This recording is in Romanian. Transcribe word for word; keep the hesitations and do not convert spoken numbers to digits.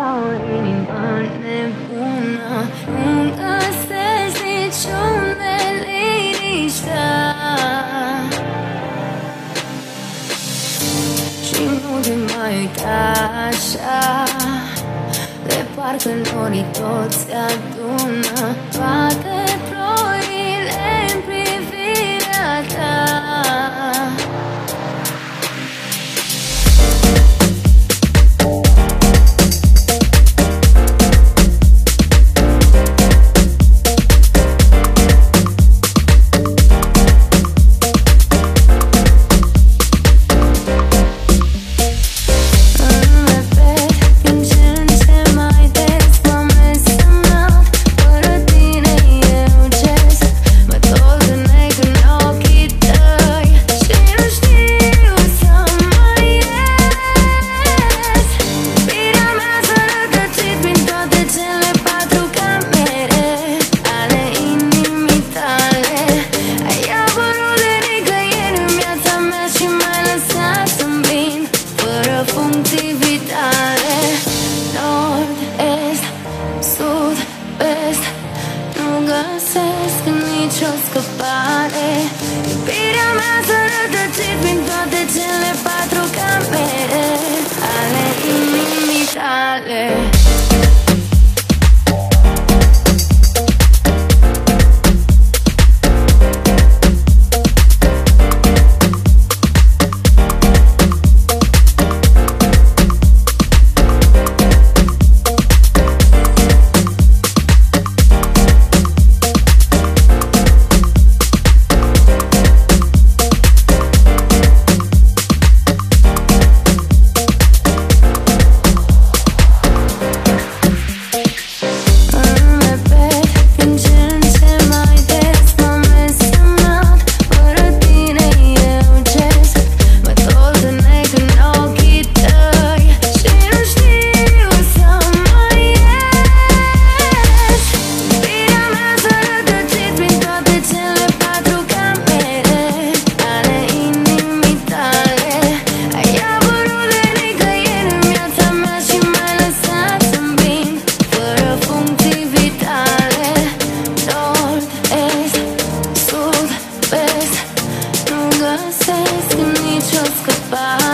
o inimă nebună, nu găsesc niciunde liniștea și nu te mai uita așa, de parcă norii toți se adună, toate ploile în privirea ta. Găsesc nicio scăpare. Iubirea mea s-a rătăcit prin toate cele patru camere ale inimii tale. Găsesc nicio scăpare.